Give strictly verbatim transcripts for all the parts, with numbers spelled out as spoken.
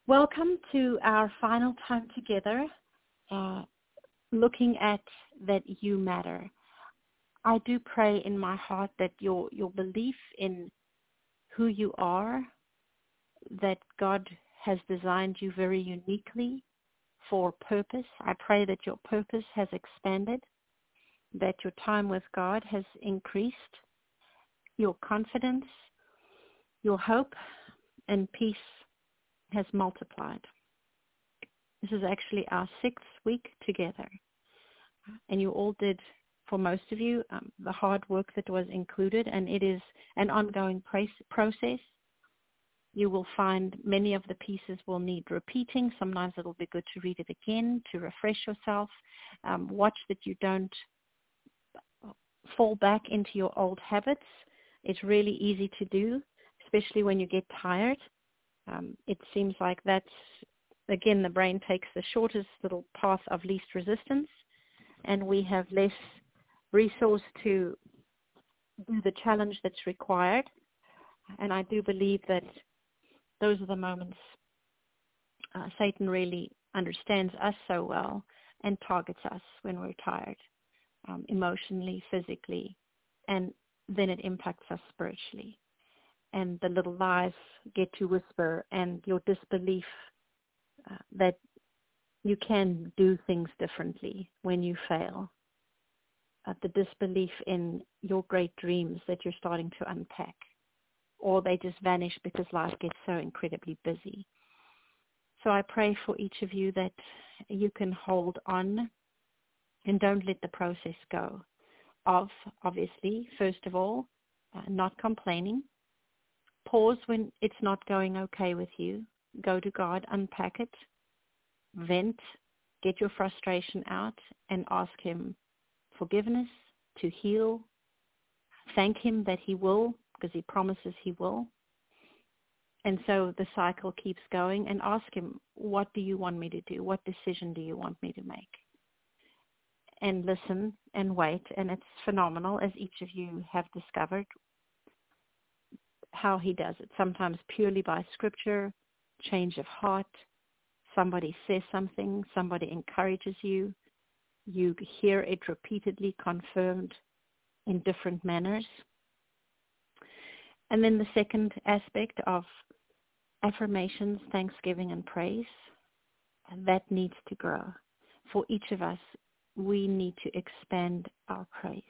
Welcome to our final time together, uh, looking at that you matter. I do pray in my heart that your, your belief in who you are, that God has designed you very uniquely for purpose. I pray that your purpose has expanded, that your time with God has increased, your confidence, your hope, and peace has multiplied. This is actually our sixth week together. And you all did, for most of you, um, the hard work that was included, and it is an ongoing process. You will find many of the pieces will need repeating. Sometimes it will be good to read it again, to refresh yourself. Um, watch that you don't fall back into your old habits. It's really easy to do, especially when you get tired. Um, it seems like that's, again, the brain takes the shortest little path of least resistance, and we have less resource to do the challenge that's required. And I do believe that those are the moments uh, Satan really understands us so well and targets us when we're tired, um, emotionally, physically, and then it impacts us spiritually. And the little lies get to whisper, and your disbelief uh, that you can do things differently when you fail, uh, the disbelief in your great dreams that you're starting to unpack, or they just vanish because life gets so incredibly busy. So I pray for each of you that you can hold on and don't let the process go of, obviously, first of all, uh, not complaining. Pause when it's not going okay with you. Go to God, unpack it, vent, get your frustration out, and ask Him forgiveness, to heal. Thank Him that He will, because He promises He will. And so the cycle keeps going, and ask Him, what do you want me to do? What decision do you want me to make? And listen and wait, and it's phenomenal, as each of you have discovered, how He does it. Sometimes purely by scripture, change of heart. Somebody says something, somebody encourages you. You hear it repeatedly confirmed in different manners. And then the second aspect of affirmations, thanksgiving, and praise, that needs to grow. For each of us, we need to expand our praise.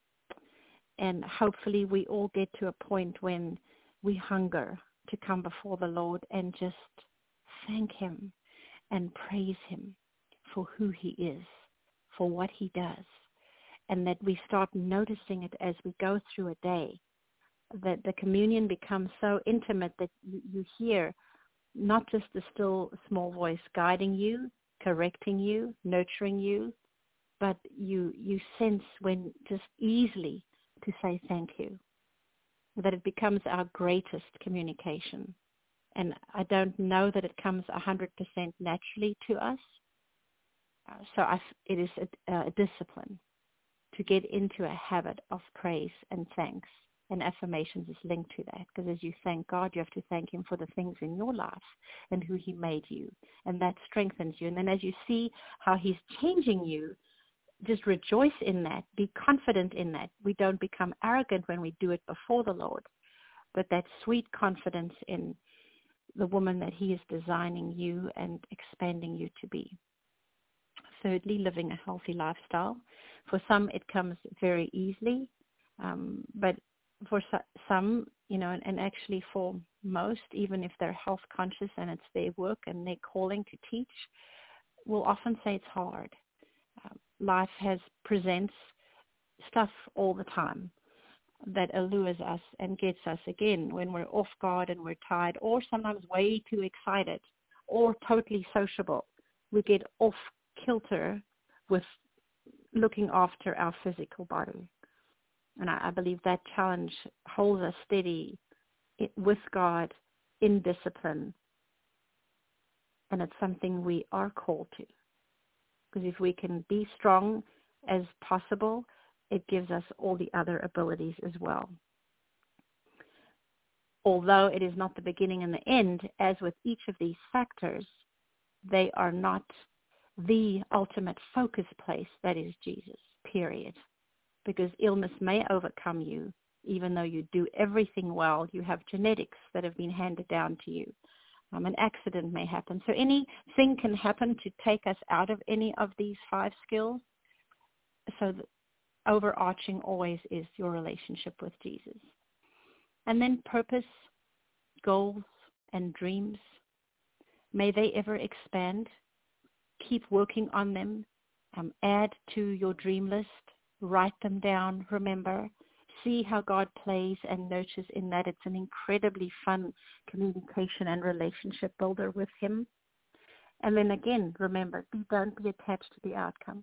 And hopefully we all get to a point when we hunger to come before the Lord and just thank Him and praise Him for who He is, for what He does, and that we start noticing it as we go through a day, that the communion becomes so intimate that you, you hear not just the still small voice guiding you, correcting you, nurturing you, but you you sense when just easily to say thank you, that it becomes our greatest communication. And I don't know that it comes one hundred percent naturally to us. Uh, so I, it is a, a discipline to get into a habit of praise and thanks. And affirmations is linked to that, because as you thank God, you have to thank Him for the things in your life and who He made you. And that strengthens you. And then as you see how He's changing you, just rejoice in that. Be confident in that. We don't become arrogant when we do it before the Lord, but that sweet confidence in the woman that He is designing you and expanding you to be. Thirdly, living a healthy lifestyle. For some, it comes very easily, um, but for so, some, you know, and, and actually for most, even if they're health conscious and it's their work and their calling to teach, will often say it's hard. Uh, life has presents stuff all the time that allures us and gets us again when we're off guard and we're tired, or sometimes way too excited, or totally sociable. We get off kilter with looking after our physical body. And I, I believe that challenge holds us steady with God in discipline. And it's something we are called to. Because if we can be strong as possible, it gives us all the other abilities as well. although it is not the beginning and the end, as with each of these factors, they are not the ultimate focus place that is Jesus, period. Because illness may overcome you, even though you do everything well. You have genetics that have been handed down to you. Um, an accident may happen. So anything can happen to take us out of any of these five skills. So the overarching always is your relationship with Jesus. And then purpose, goals, and dreams. May they ever expand. Keep working on them. Um, add to your dream list. Write them down. Remember. See how God plays and nurtures in that. It's an incredibly fun communication and relationship builder with him. And then again, remember, don't be attached to the outcome.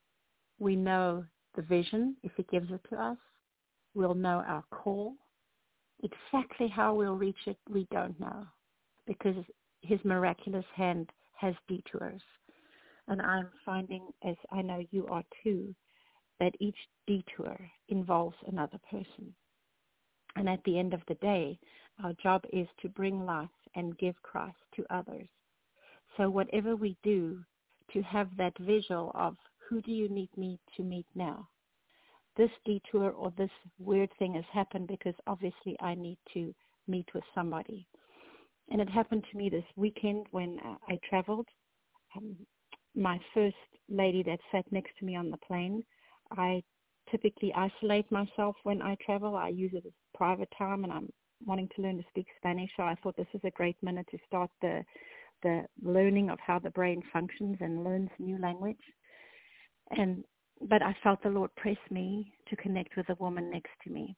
We know the vision, if he gives it to us. We'll know our call. Exactly how we'll reach it, we don't know, because his miraculous hand has detours. And I'm finding, as I know you are too, that each detour involves another person. And at the end of the day, our job is to bring life and give Christ to others. So whatever we do, to have that visual of who do you need me to meet now? This detour or this weird thing has happened because obviously I need to meet with somebody. And it happened to me this weekend when uh, I traveled. Um, my first lady that sat next to me on the plane, I typically isolate myself when I travel. I use it as private time, and I'm wanting to learn to speak Spanish, so I thought this is a great minute to start the the learning of how the brain functions and learns new language. And but I felt the Lord press me to connect with a woman next to me.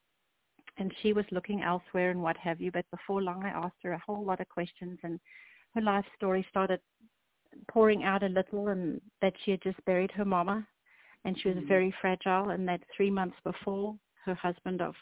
And she was looking elsewhere and what have you, but before long I asked her a whole lot of questions, and her life story started pouring out a little, and that she had just buried her mama. And she was mm-hmm. very fragile, and that three months before, her husband of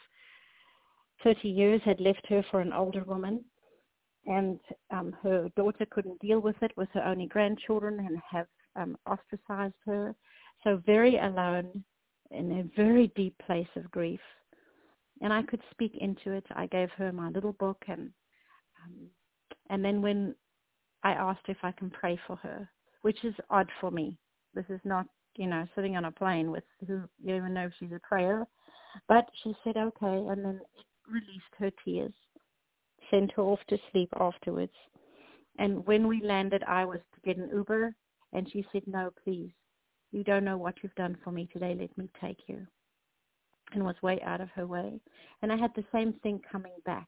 thirty years had left her for an older woman. And um, her daughter couldn't deal with it with her only grandchildren and have um, ostracized her. So very alone in a very deep place of grief. And I could speak into it. I gave her my little book. And um, and then when I asked if I can pray for her, which is odd for me. This is not, you know, sitting on a plane with who you don't even know if she's a prayer. But she said, okay, and then released her tears, sent her off to sleep afterwards. And when we landed, I was to get an Uber, and she said, no, please, you don't know what you've done for me today. Let me take you. And was way out of her way. And I had the same thing coming back.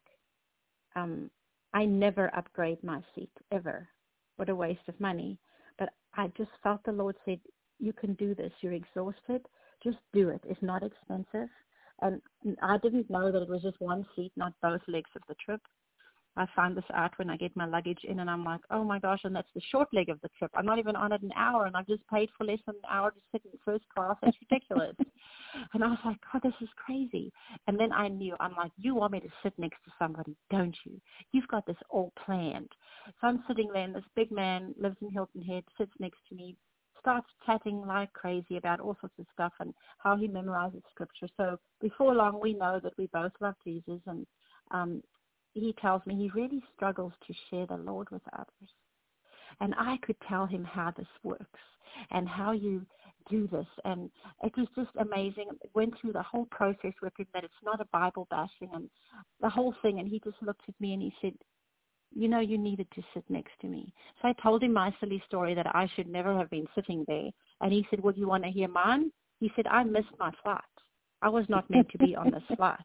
Um, I never upgrade my seat, ever. What a waste of money. But I just felt the Lord said, you can do this. You're exhausted. Just do it. It's not expensive. And I didn't know that it was just one seat, not both legs of the trip. I find this out when I get my luggage in, and I'm like, oh, my gosh, and that's the short leg of the trip. I'm not even on it an hour, and I've just paid for less than an hour to sit in first class. That's ridiculous. And I was like, God, this is crazy. And then I knew, I'm like, you want me to sit next to somebody, don't you? You've got this all planned. So I'm sitting there, and this big man lives in Hilton Head, sits next to me, starts chatting like crazy about all sorts of stuff and how he memorizes scripture. So before long, we know that we both love Jesus, and um, he tells me he really struggles to share the Lord with others. And I could tell him how this works and how you do this. And it was just amazing. Went through the whole process with him, that it's not a Bible bashing and the whole thing. And he just looked at me and he said, you know, you needed to sit next to me. So I told him my silly story that I should never have been sitting there. And he said, well, you want to hear mine? He said, I missed my flight. I was not meant to be on this flight.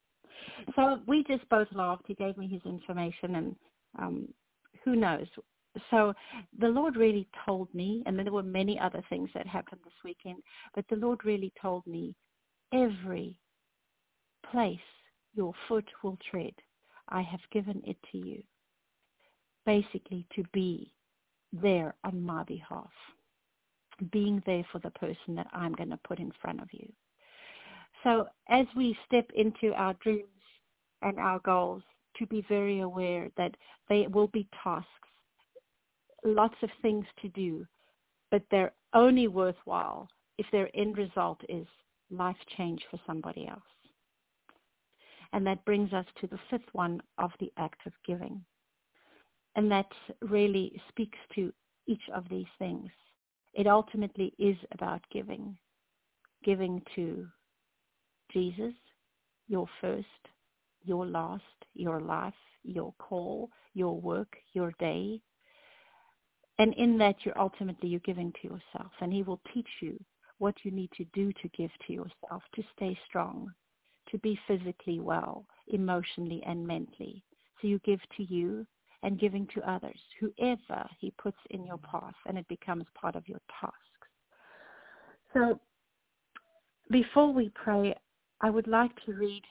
So we just both laughed. He gave me his information, and um, who knows. So the Lord really told me, and then there were many other things that happened this weekend, but the Lord really told me, every place your foot will tread, I have given it to you, basically to be there on my behalf, being there for the person that I'm going to put in front of you. So as we step into our dreams and our goals, to be very aware that they will be tasks, lots of things to do, but they're only worthwhile if their end result is life change for somebody else. And that brings us to the fifth one of the act of giving. And that really speaks to each of these things. It ultimately is about giving. Giving to Jesus, your first, your last, your life, your call, your work, your day. And in that, you're ultimately you're giving to yourself. And he will teach you what you need to do to give to yourself, to stay strong, to be physically well, emotionally and mentally. So you give to you and giving to others, whoever he puts in your path, and it becomes part of your tasks. So before we pray, I would like to read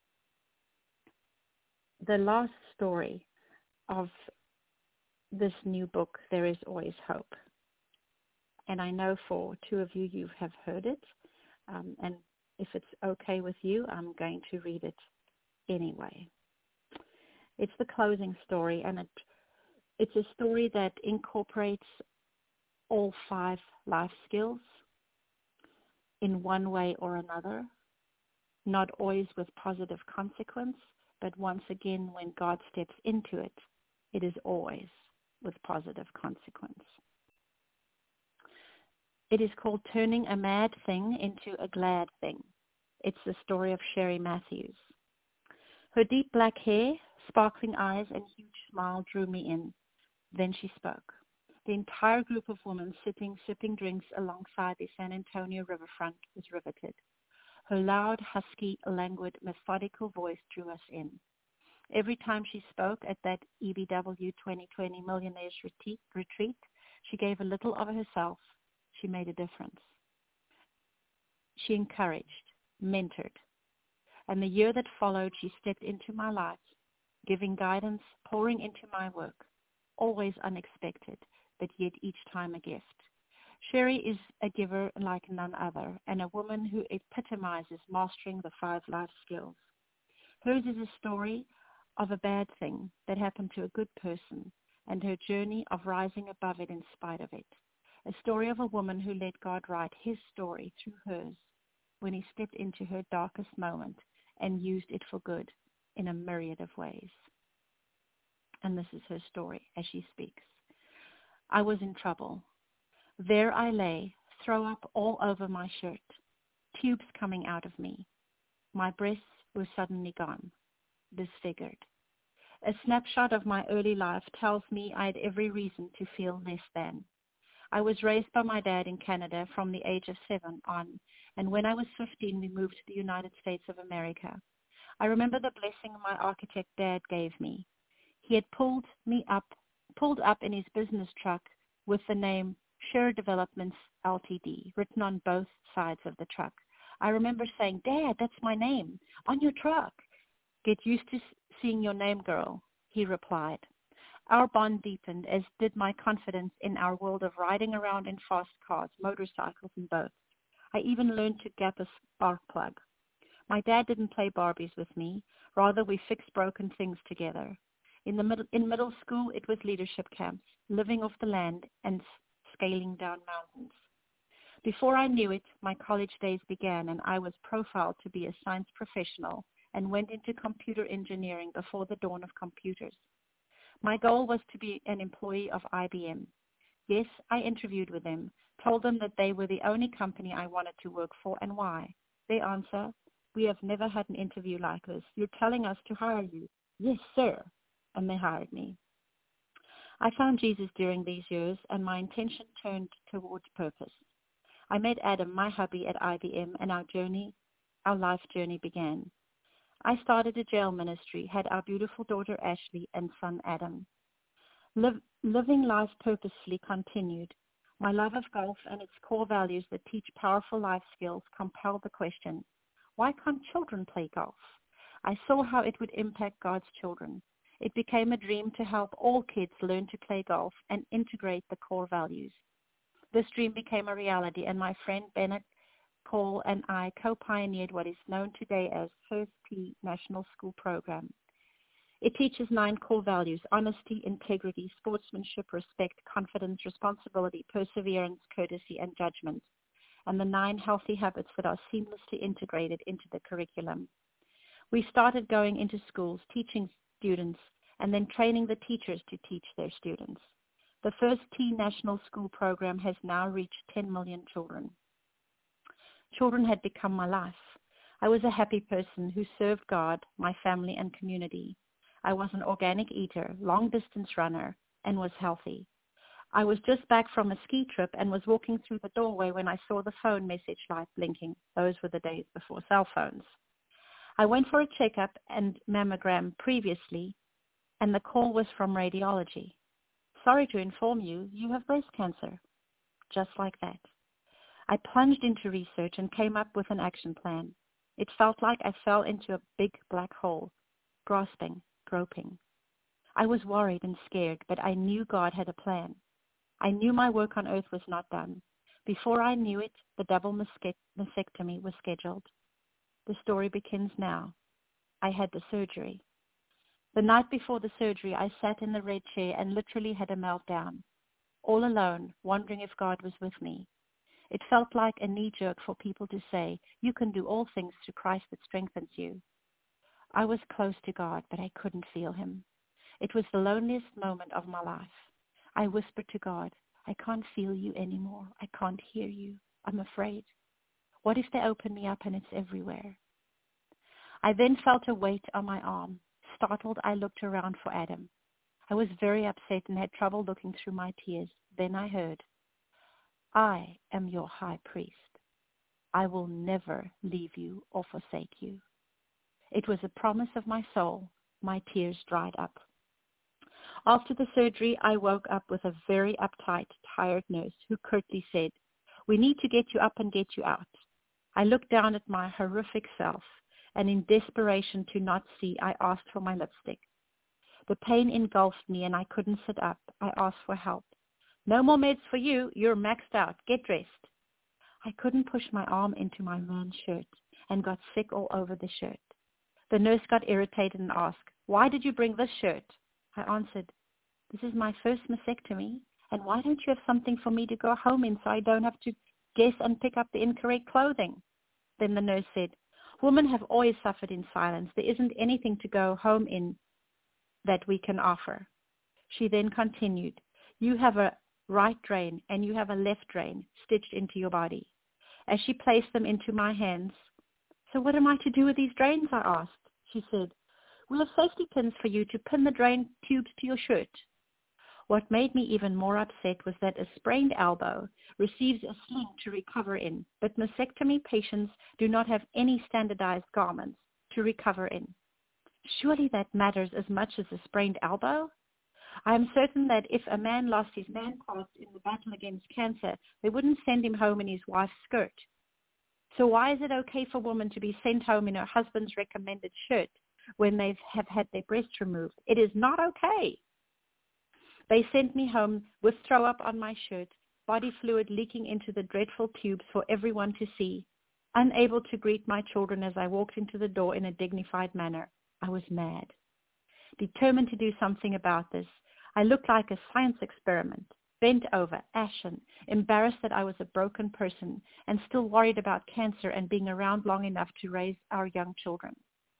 the last story of this new book, There Is Always Hope. And I know for two of you, you have heard it. Um, and if it's okay with you, I'm going to read it anyway. It's the closing story, and it, it's a story that incorporates all five life skills in one way or another, not always with positive consequence, but once again, when God steps into it, it is always with positive consequence. It is called Turning a Mad Thing into a Glad Thing. It's the story of Sherry Matthews. Her deep black hair, sparkling eyes, and huge smile drew me in. Then she spoke. The entire group of women sitting, sipping drinks alongside the San Antonio riverfront was riveted. Her loud, husky, languid, methodical voice drew us in. Every time she spoke at that E B W twenty twenty Millionaires Retreat, she gave a little of herself. She made a difference. She encouraged, mentored. And the year that followed, she stepped into my life, giving guidance, pouring into my work, always unexpected, but yet each time a gift. Sherry is a giver like none other, and a woman who epitomizes mastering the five life skills. Hers is a story of a bad thing that happened to a good person, and her journey of rising above it in spite of it. A story of a woman who let God write his story through hers when he stepped into her darkest moment and used it for good in a myriad of ways. And this is her story as she speaks. I was in trouble. There I lay, throw up all over my shirt, tubes coming out of me. My breasts were suddenly gone, disfigured. A snapshot of my early life tells me I had every reason to feel less than. I was raised by my dad in Canada from the age of seven on, and when I was fifteen, we moved to the United States of America. I remember the blessing my architect dad gave me. He had pulled me up, pulled up in his business truck with the name Sher Developments Limited written on both sides of the truck. I remember saying, "Dad, that's my name on your truck." "Get used to seeing your name, girl," he replied. Our bond deepened, as did my confidence in our world of riding around in fast cars, motorcycles, and boats. I even learned to gap a spark plug. My dad didn't play Barbies with me. Rather, we fixed broken things together. In the middle, in middle school, it was leadership camps, living off the land and scaling down mountains. Before I knew it, my college days began, and I was profiled to be a science professional and went into computer engineering before the dawn of computers. My goal was to be an employee of I B M. Yes, I interviewed with them, told them that they were the only company I wanted to work for and why. Their answer, "We have never had an interview like this. You're telling us to hire you." "Yes, sir." And they hired me. I found Jesus during these years, and my intention turned towards purpose. I met Adam, my hubby, at I B M, and our journey, our life journey began. I started a jail ministry, had our beautiful daughter Ashley and son Adam. Liv- living life purposefully continued. My love of golf and its core values that teach powerful life skills compelled the question, why can't children play golf? I saw how it would impact God's children. It became a dream to help all kids learn to play golf and integrate the core values. This dream became a reality, and my friend Bennett Paul and I co-pioneered what is known today as First Tee National School Program. It teaches nine core values: honesty, integrity, sportsmanship, respect, confidence, responsibility, perseverance, courtesy, and judgment, and the nine healthy habits that are seamlessly integrated into the curriculum. We started going into schools, teaching students, and then training the teachers to teach their students. The first T National School program has now reached ten million children. Children had become my life. I was a happy person who served God, my family, and community. I was an organic eater, long-distance runner, and was healthy. I was just back from a ski trip and was walking through the doorway when I saw the phone message light blinking. Those were the days before cell phones. I went for a checkup and mammogram previously, and the call was from radiology. Sorry to inform you, you have breast cancer. Just like that. I plunged into research and came up with an action plan. It felt like I fell into a big black hole, grasping, groping. I was worried and scared, but I knew God had a plan. I knew my work on earth was not done. Before I knew it, the double mastectomy was scheduled. The story begins now. I had the surgery. The night before the surgery, I sat in the red chair and literally had a meltdown, all alone, wondering if God was with me. It felt like a knee-jerk for people to say, you can do all things through Christ that strengthens you. I was close to God, but I couldn't feel him. It was the loneliest moment of my life. I whispered to God, I can't feel you anymore. I can't hear you. I'm afraid. What if they open me up and it's everywhere? I then felt a weight on my arm. Startled, I looked around for Adam. I was very upset and had trouble looking through my tears. Then I heard, I am your high priest. I will never leave you or forsake you. It was a promise of my soul. My tears dried up. After the surgery, I woke up with a very uptight, tired nurse who curtly said, we need to get you up and get you out. I looked down at my horrific self, and in desperation to not see, I asked for my lipstick. The pain engulfed me, and I couldn't sit up. I asked for help. No more meds for you. You're maxed out. Get dressed. I couldn't push my arm into my man's shirt and got sick all over the shirt. The nurse got irritated and asked, why did you bring this shirt? I answered, this is my first mastectomy, and why don't you have something for me to go home in so I don't have to guess and pick up the incorrect clothing? Then the nurse said, women have always suffered in silence. There isn't anything to go home in that we can offer. She then continued, you have a right drain and you have a left drain stitched into your body. As she placed them into my hands, so what am I to do with these drains, I asked. She said, we have safety pins for you to pin the drain tubes to your shirt. What made me even more upset was that a sprained elbow receives a sling to recover in, but mastectomy patients do not have any standardized garments to recover in. Surely that matters as much as a sprained elbow? I am certain that if a man lost his man parts in the battle against cancer, they wouldn't send him home in his wife's skirt. So why is it okay for women to be sent home in her husband's recommended shirt when they have had their breasts removed? It is not okay. They sent me home with throw up on my shirt, body fluid leaking into the dreadful tubes for everyone to see, unable to greet my children as I walked into the door in a dignified manner. I was mad. Determined to do something about this, I looked like a science experiment, bent over, ashen, embarrassed that I was a broken person, and still worried about cancer and being around long enough to raise our young children.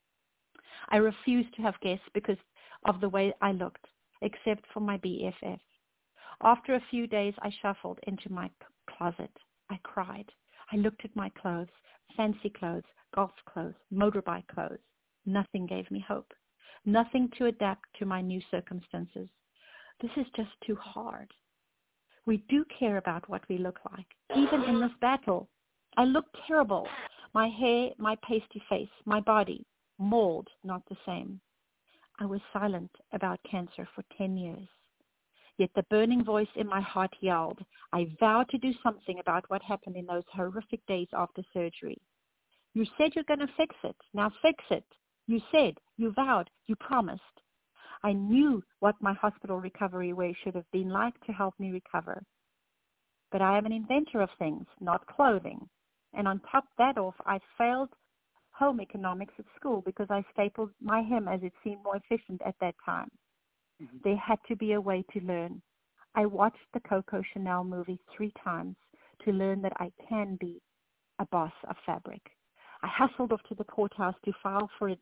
I refused to have guests because of the way I looked, except for my B F F. After a few days, I shuffled into my closet. I cried. I looked at my clothes, fancy clothes, golf clothes, motorbike clothes. Nothing gave me hope. Nothing to adapt to my new circumstances. This is just too hard. We do care about what we look like, even in this battle. I look terrible. My hair, my pasty face, my body, mauled, not the same. I was silent about cancer for ten years. Yet the burning voice in my heart yelled, I vowed to do something about what happened in those horrific days after surgery. You said you're going to fix it. Now fix it. You said, you vowed, you promised. I knew what my hospital recovery way should have been like to help me recover. But I am an inventor of things, not clothing. And on top of that off, I failed home economics at school because I stapled my hem as it seemed more efficient at that time. Mm-hmm. There had to be a way to learn. I watched the Coco Chanel movie three times to learn that I can be a boss of fabric. I hustled off to the courthouse to file for it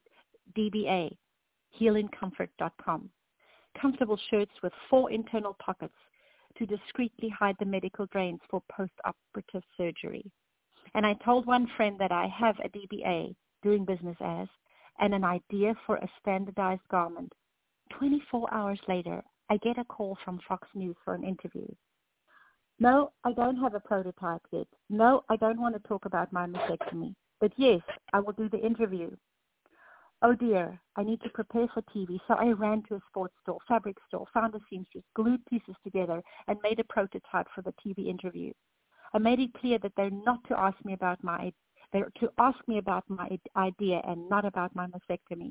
D B A, healing comfort dot com. Comfortable shirts with four internal pockets to discreetly hide the medical drains for post-operative surgery. And I told one friend that I have a D B A, doing business as, and an idea for a standardized garment. twenty-four hours later, I get a call from Fox News for an interview. No, I don't have a prototype yet. No, I don't want to talk about my mastectomy. But yes, I will do the interview. Oh dear, I need to prepare for T V, so I ran to a sports store, fabric store, found a seamstress, glued pieces together, and made a prototype for the T V interview. I made it clear that they're not to ask me about my, they're to ask me about my idea and not about my mastectomy.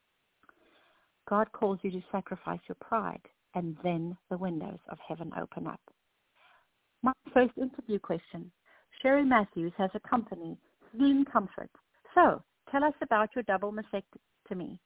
God calls you to sacrifice your pride, and then the windows of heaven open up. My first interview question. Sherry Matthews has a company, Healing Comfort. So, tell us about your double mastectomy.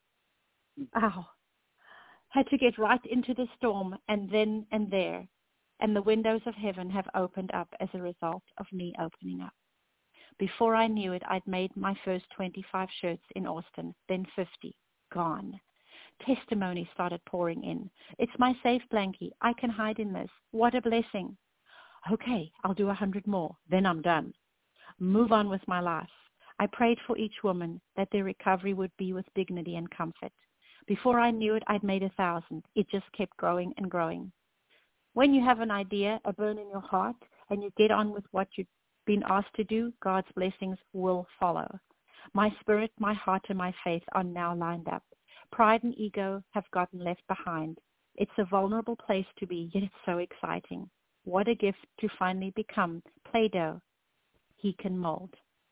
Ow. Had to get right into the storm and then and there. And the windows of heaven have opened up as a result of me opening up. Before I knew it, I'd made my first twenty-five shirts in Austin, then fifty. Gone. Testimonies started pouring in. It's my safe blankie. I can hide in this. What a blessing. Okay, I'll do a hundred more. Then I'm done. Move on with my life. I prayed for each woman that their recovery would be with dignity and comfort. Before I knew it, I'd made a thousand. It just kept growing and growing. When you have an idea, a burn in your heart, and you get on with what you've been asked to do, God's blessings will follow. My spirit, my heart, and my faith are now lined up. Pride and ego have gotten left behind. It's a vulnerable place to be, yet it's so exciting. What a gift to finally become Play-Doh He can mold.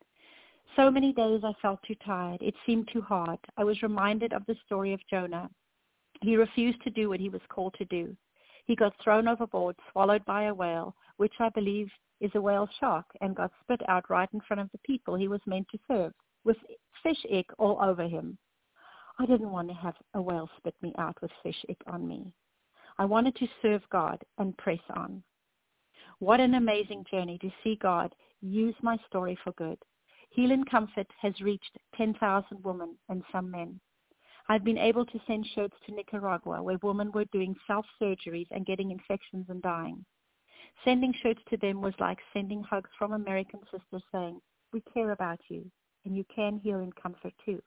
So many days I felt too tired. It seemed too hard. I was reminded of the story of Jonah. He refused to do what he was called to do. He got thrown overboard, swallowed by a whale, which I believe is a whale shark, and got spit out right in front of the people he was meant to serve, with fish egg all over him. I didn't want to have a whale spit me out with fish egg on me. I wanted to serve God and press on. What an amazing journey to see God use my story for good. Healing Comfort has reached ten thousand women and some men. I've been able to send shirts to Nicaragua where women were doing self-surgeries and getting infections and dying. Sending shirts to them was like sending hugs from American sisters saying, we care about you and you can heal in comfort too.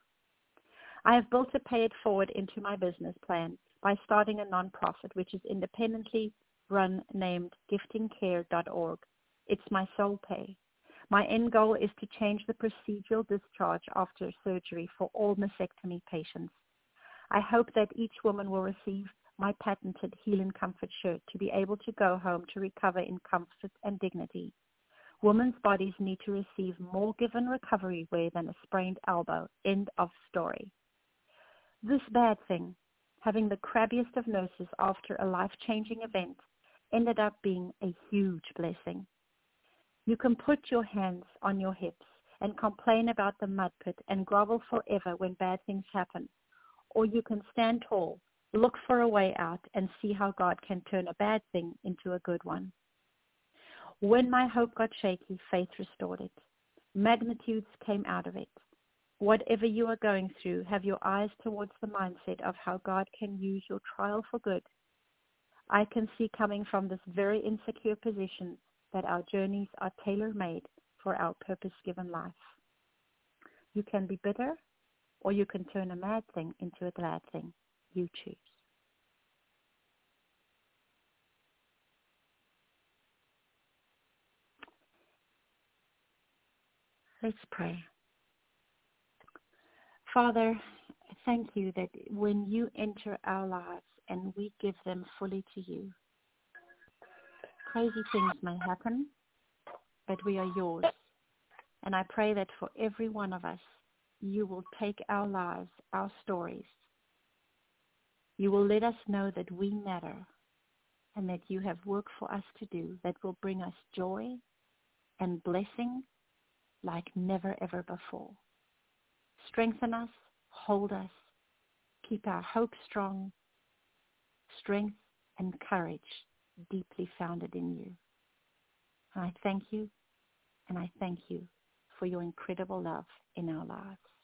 I have built a pay it forward into my business plan by starting a nonprofit which is independently run named gifting care dot org. It's my sole pay. My end goal is to change the procedural discharge after surgery for all mastectomy patients. I hope that each woman will receive my patented Healing Comfort shirt to be able to go home to recover in comfort and dignity. Women's bodies need to receive more given recovery wear than a sprained elbow. End of story. This bad thing, having the crabbiest of nurses after a life-changing event, ended up being a huge blessing. You can put your hands on your hips and complain about the mud pit and grovel forever when bad things happen. Or you can stand tall, look for a way out, and see how God can turn a bad thing into a good one. When my hope got shaky, faith restored it. Magnitudes came out of it. Whatever you are going through, have your eyes towards the mindset of how God can use your trial for good. I can see coming from this very insecure position that our journeys are tailor-made for our purpose-given life. You can be bitter, or you can turn a mad thing into a glad thing. You choose. Let's pray. Father, thank you that when you enter our lives and we give them fully to you, crazy things may happen, but we are yours. And I pray that for every one of us, you will take our lives, our stories. You will let us know that we matter and that you have work for us to do that will bring us joy and blessing like never ever before. Strengthen us, hold us, keep our hope strong, strength and courage deeply founded in you. And I thank you, and I thank you for your incredible love in our lives.